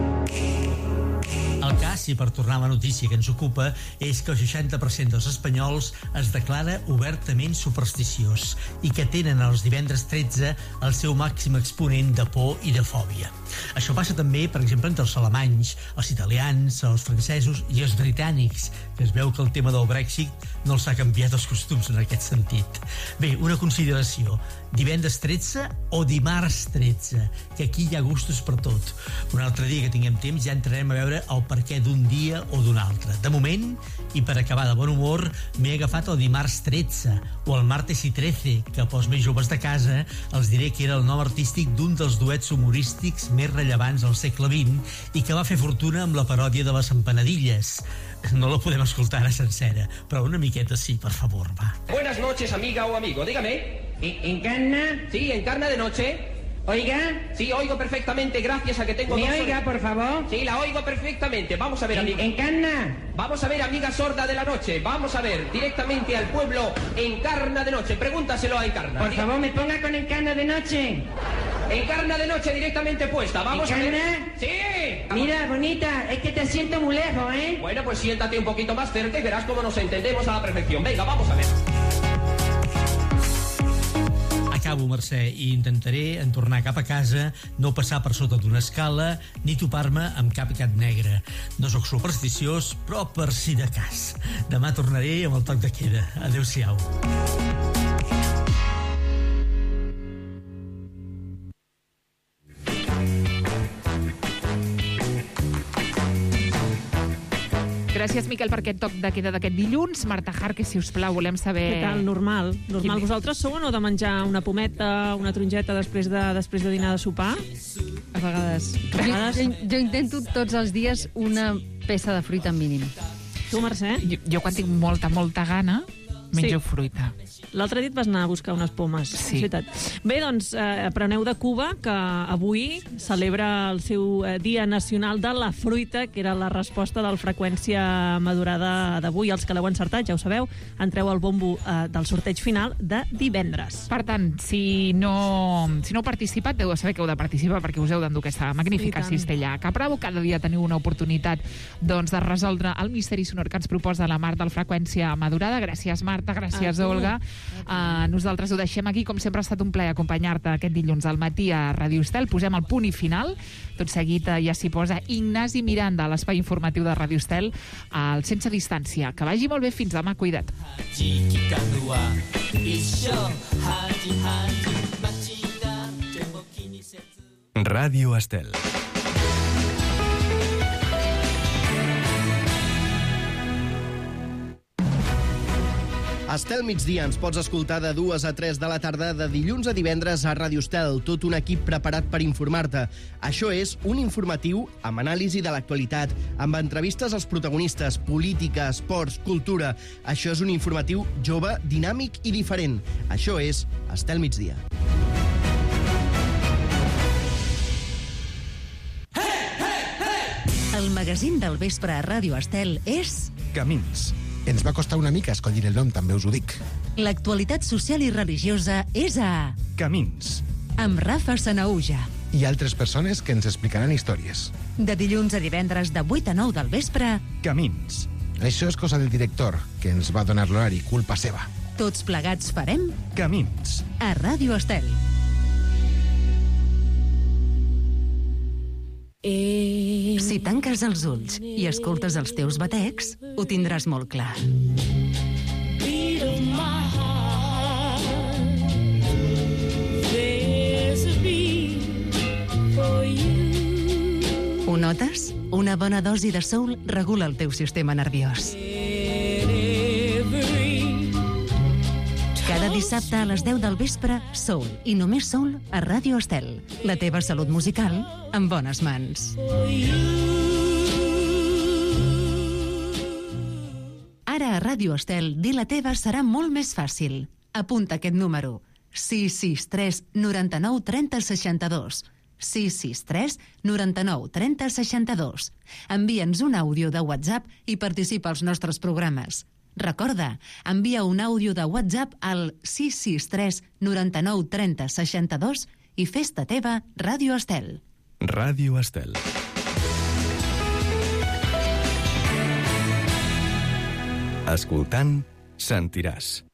El cas, i per tornar a la notícia que ens ocupa, és que el seixanta per cent dels espanyols es declara obertament supersticiós i que tenen els divendres tretze el seu màxim exponent de por i de fòbia. Això passa també, per exemple, entre els alemanys, els italians, els francesos i els britànics, que es veu que el tema del Brexit no els ha canviat els costums en aquest sentit. Bé, una consideració. Divendres tretze o dimarts tretze, que aquí hi ha gustos per tot. Un altre dia que tinguem temps ja entrarem a veure el per què d'un dia o d'un altre. De moment, i per acabar de bon humor, m'he agafat el dimarts tretze o el martes i trece, que pels més joves de casa els diré que era el nom artístic d'un dels duets humorístics més rellevants al segle vint i que va fer fortuna amb la paròdia de les empanadilles. No la podem escoltar ara sencera, però una miqueta sí, per favor, va. Buenas noches, amiga o amigo, dígame. ¿Encarna? Sí, encarna de noche. ¿Oiga? Sí, oigo perfectamente, gracias a que tengo... ¿Me dos oiga, por favor? Sí, la oigo perfectamente. Vamos a ver, amiga. ¿Encarna? Vamos a ver, amiga sorda de la noche. Vamos a ver, directamente al pueblo Encarna de noche. Pregúntaselo a Encarna. Por favor, me ponga con Encarna de noche. Encarna de noche directamente puesta. Vamos a ver. Sí. Mira, bonita, es que te siento muy lejos, ¿eh? Bueno, pues siéntate un poquito más cerca y verás cómo nos entendemos a la perfección. Venga, vamos a ver. Acabo, Mercè, i intentaré, en tornar cap a casa, no passar per sota d'una escala ni topar-me amb cap gat negre. No sóc supersticiós, però per si de cas. Demà tornaré amb el toc de queda. Adéu-siau. Gràcies, Miquel, per aquest toc de queda d'aquest dilluns. Marta Jarque, si us plau, volem saber... Què tal? Normal. Normal. Quin... Vosaltres sou o no de menjar una pometa, una tongeta després de, després de dinar de sopar? A vegades. A vegades... Jo, jo, jo intento tots els dies una peça de fruita mínim. Tu, Mercè? Jo, jo quan tinc molta, molta gana, menjo sí. fruita. L'altre dit vas anar a buscar unes pomes. Sí. Bé, doncs, eh, apreneu de Cuba, que avui celebra el seu eh, Dia Nacional de la Fruita, que era la resposta del Freqüència Madurada d'avui. Els que l'heu encertat, ja ho sabeu, entreu al bombo eh, del sorteig final de divendres. Per tant, si no, si no heu participat, heu de saber que heu de participar perquè us heu d'endur aquesta magnífica cistella a Capravo. Cada dia teniu una oportunitat doncs, de resoldre el misteri sonor que ens proposa la Marta del Freqüència Madurada. Gràcies, Marta. Gràcies, Olga. Uh, nosaltres ho deixem aquí. Com sempre ha estat un plaer acompanyar-te aquest dilluns al matí a Ràdio Estel. Posem el punt i final. Tot seguit uh, ja s'hi posa Ignasi Miranda a l'espai informatiu de Ràdio Estel al Sense Distància. Que vagi molt bé. Fins demà. Cuida't. Ràdio Estel. Estel migdia ens pots escoltar de dues a tres de la tarda de dilluns a divendres a Ràdio Estel, tot un equip preparat per informar-te. Això és un informatiu amb anàlisi de l'actualitat, amb entrevistes als protagonistes, política, esports, cultura. Això és un informatiu jove, dinàmic i diferent. Això és Estel migdia. El magazín del vespre a Ràdio Estel és... Camins. Ens va costar una mica escollir el nom, també us ho dic. L'actualitat social i religiosa és a... Camins. Amb Rafa Sanaúja. I altres persones que ens explicaran històries. De dilluns a divendres de vuit a nou del vespre... Camins. Això és cosa del director, que ens va donar l'horari, culpa seva. Tots plegats farem... Camins. A Ràdio Estel. Si tanques els ulls i escoltes els teus batecs, ho tindràs molt clar. Ho notes? Una bona dosi de soul regula el teu sistema nerviós. Cada dissabte a les deu del vespre, Soul, i només Soul a Ràdio Estel. La teva salut musical en bones mans. Ara a Ràdio Estel, dir la teva serà molt més fàcil. Apunta aquest número. sis sis tres noranta-nou trenta seixanta-dos. sis sis tres noranta-nou trenta seixanta-dos. Envia'ns un àudio de WhatsApp i participa als nostres programes. Recorda, envia un àudio de WhatsApp al sis sis tres noranta-nou trenta seixanta-dos i fes-te teva Ràdio Estel. Ràdio Estel. Escoltant, sentiràs.